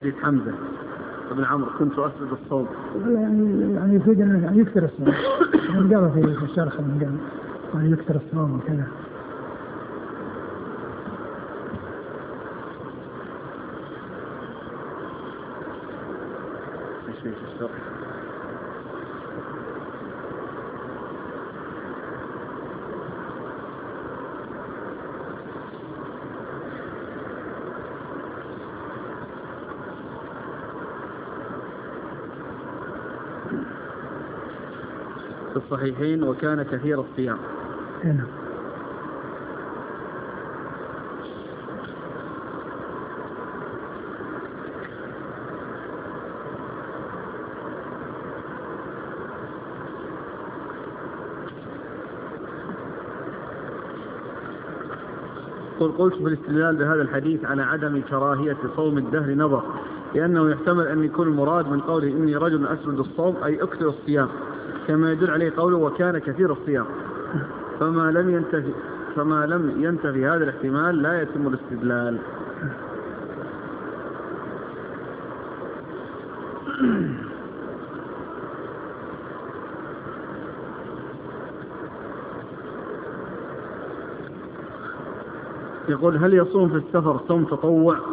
حديث حمزة بن عمرو كنت أسرد الصوم. يعني يفيد أنه يعني يكثر الصوم. من قال في الشرح من قال يعني يكثر الصوم وكذا. ايش الشرح؟ في الصحيحين وكان كثير الصيام. هنا. قلت في الاستدلال بهذا الحديث على عدم كراهية صوم الدهر نظر، لأنه يحتمل أن يكون المراد من قوله إني رجل أسرد الصوم أي أكثر الصيام، كما يدل عليه قوله وكان كثير الصيام، فما لم ينتفي هذا الاحتمال لا يتم الاستدلال. يقول هل يصوم في السفر صوم تطوع؟